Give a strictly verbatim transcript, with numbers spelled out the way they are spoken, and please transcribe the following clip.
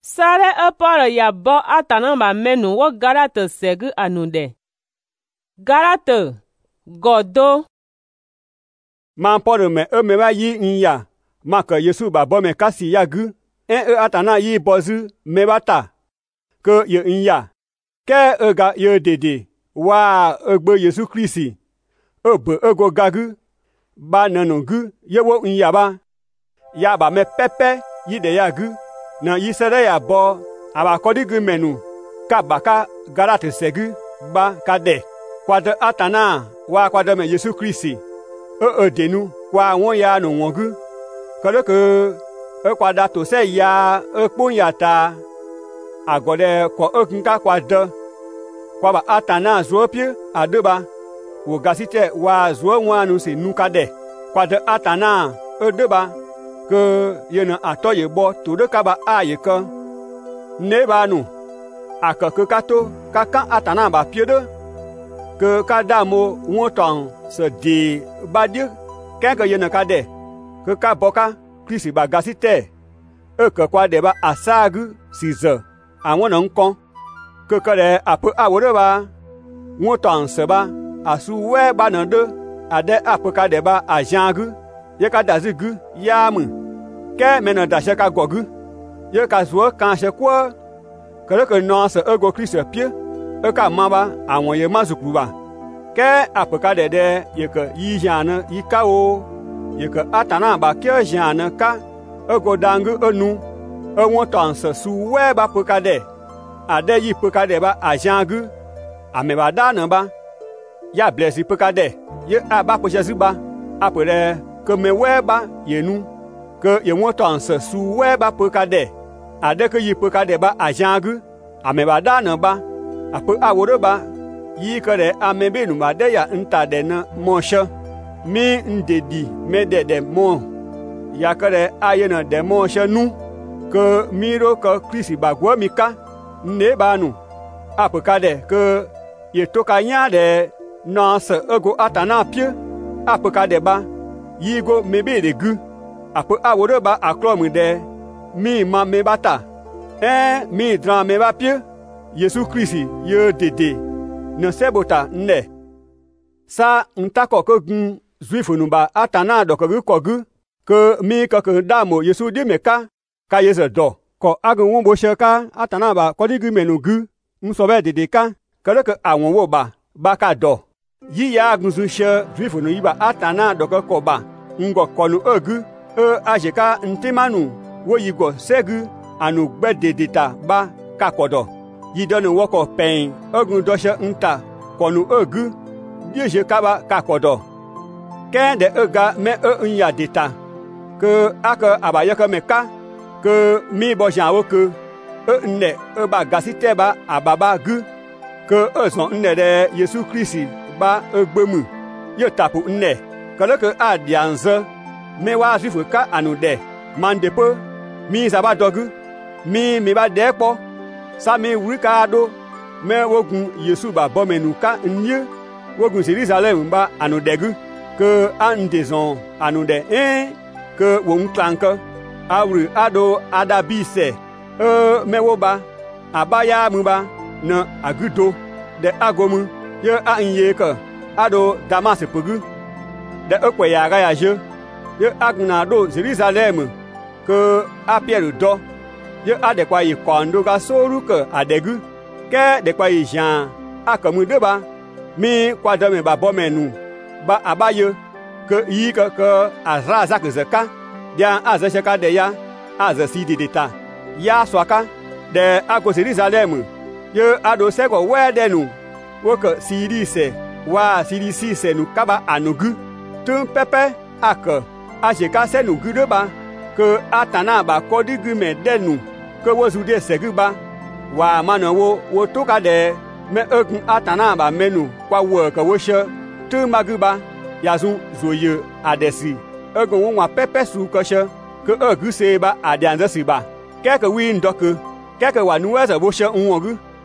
Sare epore ya bo atana ba menu wo garate segu anude. Garate godo. Man pore me e me ba yi nya ma ke Yesu ba bo me kasi ya gu en e atana yi bozu me bata ke ye nya ke e ga ye dede wa egbe Yesu Kristi e be ego gagu ba nanu gu ye wo nya ba ya ba me pepe yi de ya gu na yi sere ya bo aba kodi gu menu ka baka garate segu ba ka de kwade atana wa kwade me Yesu Kristi e e denu kwa won ya no wongu kale ke e kwada to se ya e pon ya ta agode ko e nka kwade kwa ba atana zo pie adeba wo gasite wa zo wanu se nuka de kwade atana e deba ke yena atoye bo to de kaba aye ke ne ba nu aka ke kato kaka atana ba pie de ke kadamo wonton se di badie ke ke yena kade ke ka boka Kristi ba gasite e ke kwa de ba asagu size awon nkon ke ke de ape awore ba wonton se ba asu we ba na de ade ape ka de ba ajangu ye ka dazi gu ya mu ke mena da she ka gogu ye ka zo kan she kwa ke ke no se ego Kristi pie e ka ma ba awon ye mazukuru ba ke apeka dede ye ke yi jana yi ka o ye ke atana ba ke jana ka ego dangu enu e won ton se su we ba peka de ade yi peka de ba ajangu ame ba da na ba ya bless peka de ye aba po Jesu ba apere ke me we ba ye nu ke ye won ton se su we ba peka de ade ke yi peka de ba ajangu ame ba da na ba ape awore ba yi kere amebe nu ma de ya nta de na monshe mi ndedi me de de mon ya kere ayena de monshe nu ke miro ke Kristi ba gwo mi ka ne ba nu apeka de ke ye toka nya de na se ego atana pie apeka de ba yi go mebe de gu ape awore ba akro mi de mi ma me bata eh mi dra me ba pie Yesu Kristi ye dede ne sebota nne sa ntako ko gun zwifu ba atana do ko ko gu ke mi ko ko damo Yesu di meka ka Yesu do ko agun won bo sheka atana ba ko di gu menu gu nso be dede ka kele ke awon wo ba ba ka do yi ya agun zu she zwifu nu yi ba atana do ko ko ba ngo ko nu egu e ajeka ntimanu wo yi go segu anu gbe dede ta ba ka kodo yi donu woko pen ogun doshe nta konu ogu dieje kaba kakodo kende ega me e nya deta ke aka abaye ke meka ke mi bo jan woke e nne e ba gasite ba ababa gu ke ezon nne de Yesu Kristi ba egbemu ye tapu nne kele ke adianze me wa zifu ka anude mandepo mi zaba dogu mi mi ba depo sa mi wurika do me wogun Yesu ba bo menu ka nye wogun Jerusalem ba anudegu ke andezon anude eh ke won klanka awru ado adabise e me wo ba abaya mu ba na agudo de agomu ye anye ka ado Damas pugu de ekwe ya ga ya je ye agna do Jerusalem ke apieru do ye adekwa yi kondo ga soru ke adegu ke dekwa yi jan akamu de ba mi kwada me ba bo menu ba abaye ke yi ke ke azra za ke zaka dia aza ka de ya aza si de deta ya swaka de ago Jerusalem ye ado se ko we de nu wo ke siri se wa siri si se nu kaba anugu tun pepe aka ajeka se nu gu de ba ke atana ba kodigu me de nu ke wo zu de segu ba wa mana wo wo to ka de me egun atana ba menu kwa wo ke wo she tu magu ba ya zu zoye adesi egun wo wa pepe su ko she ke egu se ba adianze si ba ke ke wi ndoku ke ke wa nu wa ze wo she nwogu